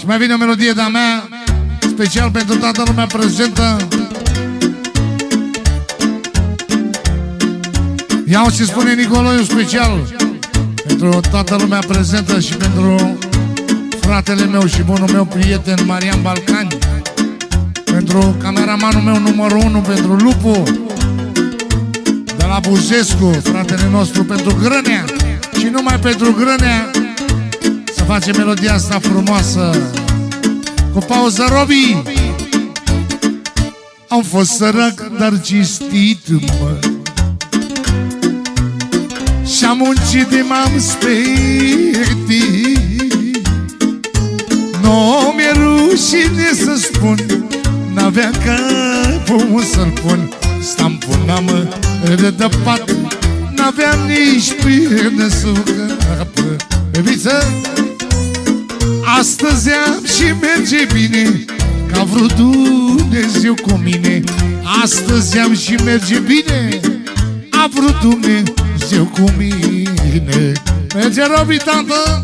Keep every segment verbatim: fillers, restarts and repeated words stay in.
Și mai vine o melodie de-a mea, special pentru toată lumea prezentă. Iau și spune Nicoloiu special pentru toată lumea prezentă și pentru fratele meu și bunul meu prieten Marian Balcani, pentru cameramanul meu numărul unu, pentru Lupu de la Buzescu, fratele nostru, pentru Grânea și numai pentru Grânea să facem melodia asta frumoasă cu pauză. Robi, am fost sărac, dar cistit, mă, și-am muncit de m-am spectit. Nu mi-e rușine să spun, n-avea capul să-l pun. Stam punam de pat, n-aveam nici până sub cap. Bebiță, astăzi am și merge bine, că a vrut Dumnezeu cu mine. Astăzi am și merge bine, a vrut Dumnezeu cu mine. Merge, Robi, tată!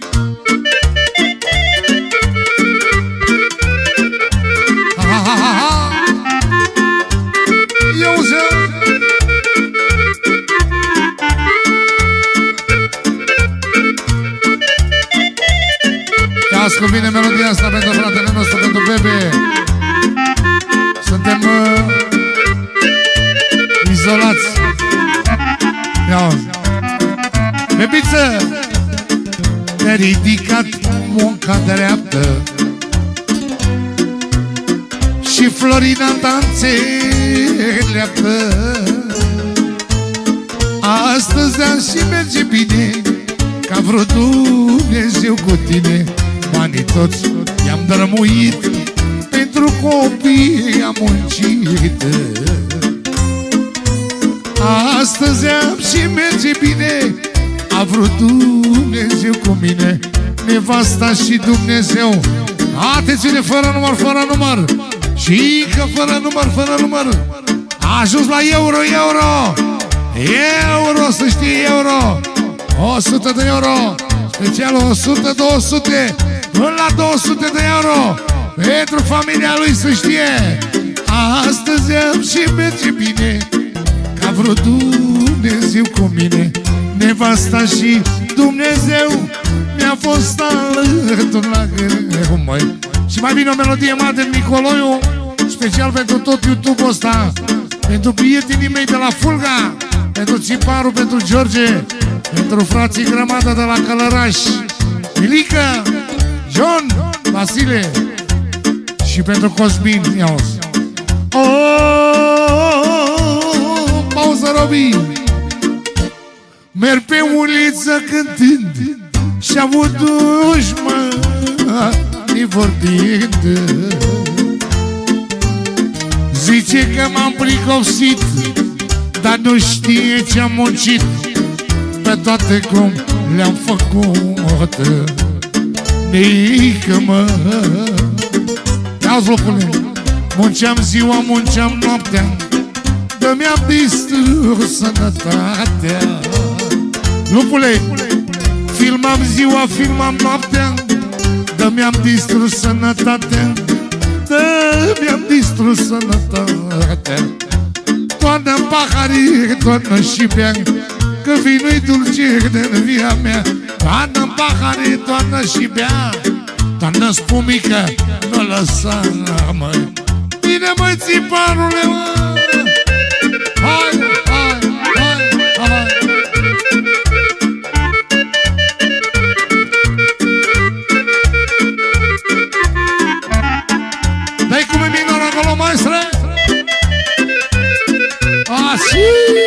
Eu zi Ia-ți bine melodia asta pentru fratele nostru, pentru Bebe. Suntem uh, izolați. Ia-zi. Bebiță, te-a ridicat munca dreaptă și Florina ta înțeleaptă. Astăzi am și merge bine, că a vrut Dumnezeu cu tine. Banii toți i-am drămuit, pentru copii am muncit. Astăzi am și merge bine, a vrut Dumnezeu cu mine. Nevasta și Dumnezeu, atențiune, fără număr, fără număr. Și că fără număr, fără număr, a ajuns la euro, euro Euro, să știi, euro o sută de euro, special o sută, două sute, până la două sute de euro pentru familia lui, să știe. Astăzi am și merge bine, că a vrut Dumnezeu cu mine. Nevasta și Dumnezeu mi-a fost alături la greu, măi. Și mai vine o melodie mare de Nicoloiu, special pentru tot YouTube-ul ăsta, pentru prietenii mei de la Fulga, pentru Țiparu, pentru George, pentru frații Grămadă de la Călăraș, Milica, John, Vasile și pentru Cosmin. Ia-o-ți. Oh, pauză, Robi. Merg pe uliță cântând și avut dușmani vorbind. Zice că m-am pricopsit, dar nu știe ce-am muncit, pe toate cum le-am făcut. Nică, mă, ia-ți, locule. Munceam ziua, munceam noaptea, că mi-am distrus sănătatea. Lupule, filmam ziua, filmam noaptea, că mi-am distrus sănătatea, că mi-am distrus sănătatea. Toarnă pahari, toarnă și bea, că vinul-i dulce din via mea. Toarnă pahari, toarnă și bea, toarnă spumică, nu lăsa, măi. Bine, măi, țiparule, mă! Hai, hai, hai, hai! Dai cum e minor acolo, maestre? Așa!